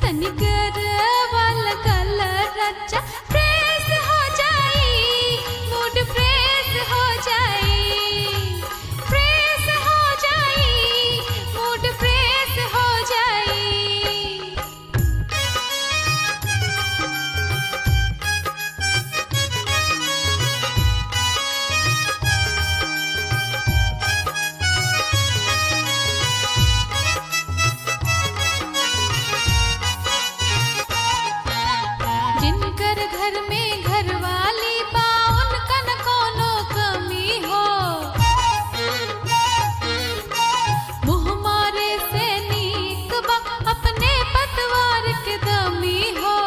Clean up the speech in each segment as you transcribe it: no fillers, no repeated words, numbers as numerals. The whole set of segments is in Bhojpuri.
तनिकर वाला कलर अच्छा फ्रेश हो जाई, मूड फ्रेश हो जाई, फ्रेश हो जाई, मूड फ्रेश हो जाई। जिनकर घर में घरवाली बा उनकन कोनो कमी हो, मुँह मारे से नीक बा अपने पतवार के दमी हो।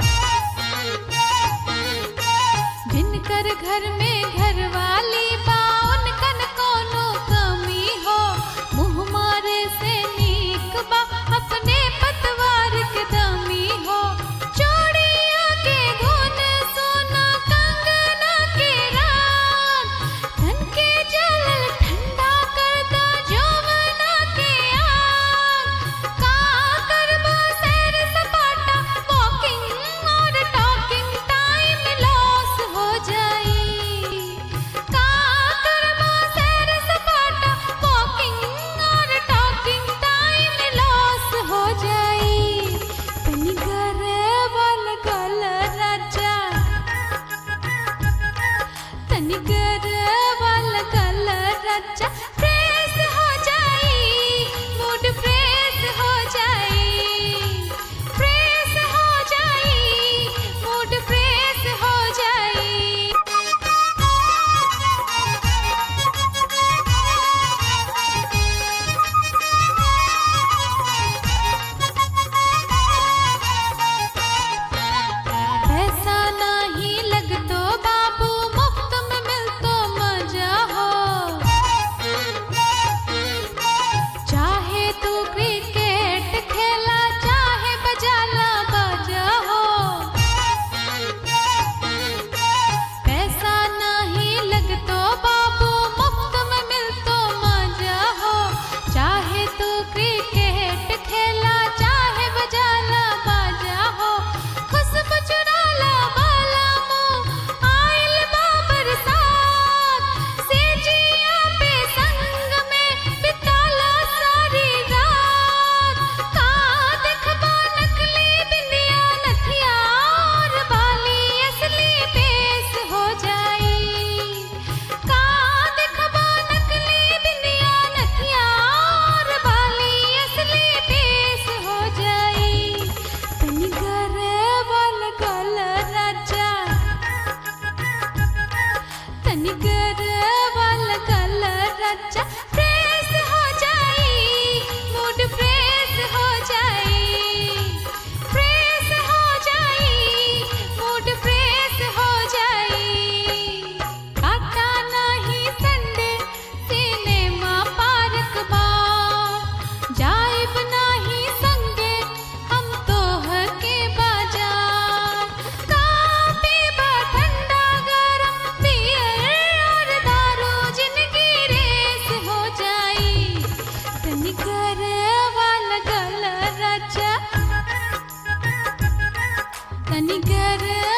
जिनकर घर में घरवाली बा उनकन कोनो कमी हो, मुँह मारे से नीक बा अपने पतवार के दमी हो। चूड़िया के धुन सोना कंगना के राग, तन के जलल ठंडा करदा जौवना के आग। का करबा सैर सपाटा वॉकिंग और टॉकिंग टाइम लॉस हो जाई। का करबा सैर सपाटा वॉकिंग और टॉकिंग टाइम लॉस हो जाई। तनिकर वाला कलर अच्छा, तनिकर वाला कलर अच्छा फ्रेश हो जाई, मूड फ्रेश हो जाई, फ्रेश हो जाई, मूड फ्रेश हो जाई। पैसा नहीं लगतो बाबू, मुफ्त में मिलतो मजा हो। चाहे तू क्रिकेट खेला, चाहे बजाला बाजा हो। पैसा नहीं लगतो बाबू, मुफ्त में मिलतो मजा हो। चाहे तू क्रिकेट खेला, चाहे बजाला बाजा हो। खुशबू चुराला वाला मुँह आइल बा बरसात, सेजिया पे संग में बिताला सारी रात। का देखबा नकली बिंदिया नथिया और बाली असली पेश हो जाई। का देखबा नकली बिंदिया नथिया और बाली असली पेश हो जाई। तनिकर वाला कलर अच्छा, तनिकर वाला कलर अच्छा फ्रेश हो जाई, मूड फ्रेश हो जाई, फ्रेश हो जाई, मूड फ्रेश हो जाई। काटा नहीं संडे सिनेमा पार्क बा, जाइब नाही संगे हम तोहर के बाजार। का पीबा ठंडा गरम बियर और दारू, जिंदगी रेस हो जाई। तनिकर वाला कलर अच्छा, तनिकर